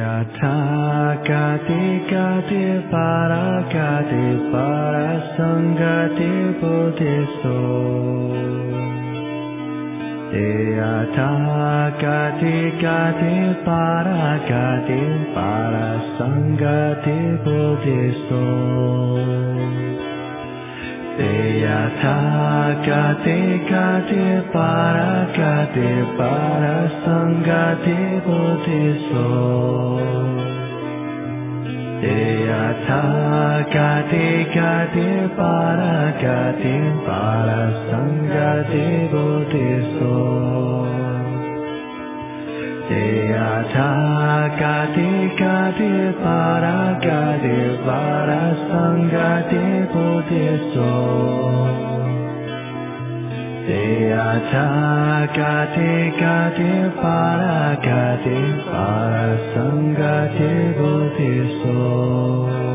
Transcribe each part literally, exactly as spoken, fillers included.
Yatha Gati Gati Para Gati Para Sangati Bodhiso Yatha Gati Gati Para Gati Para Sangati Bodhiso Yatha Gati Gati Para Gati Para Sangati Bodhiso Yatha Gati Gati Para Gati Para Sangati Bodhiso Yatha Gati Gati Para Gati Para Sangati Bodhiso Yatha Gati Gati Para Gati Para Sangati Bodhiso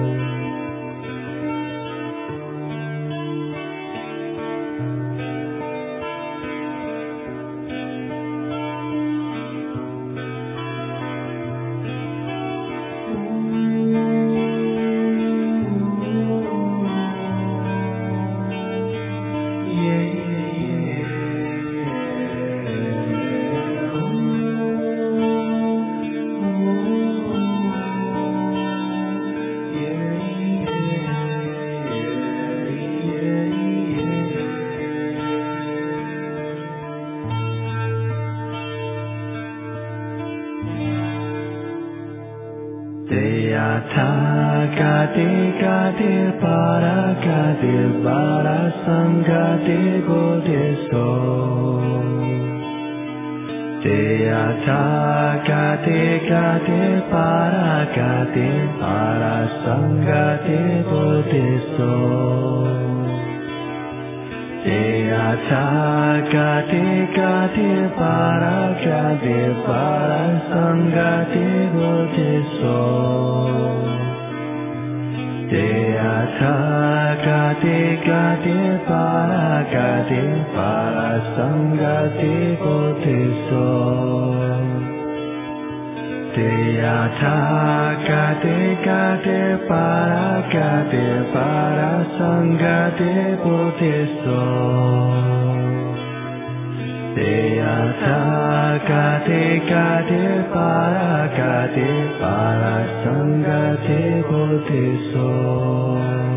Yatha Gati Gati Para Gati Para Sangati Bodhiso Yatha Gati Gati Para Gati Para Sangati Bodhiso Yatha Gati Gati Para Gati Para Sangati Bodhiso Yatha Gati Gati Para Gati Para Sangati Bodhiso Yatha Gati Gati Para Gati Para Sangati Bodhiso Yatha Gati Gati Para Gati Para Sangati Bodhiso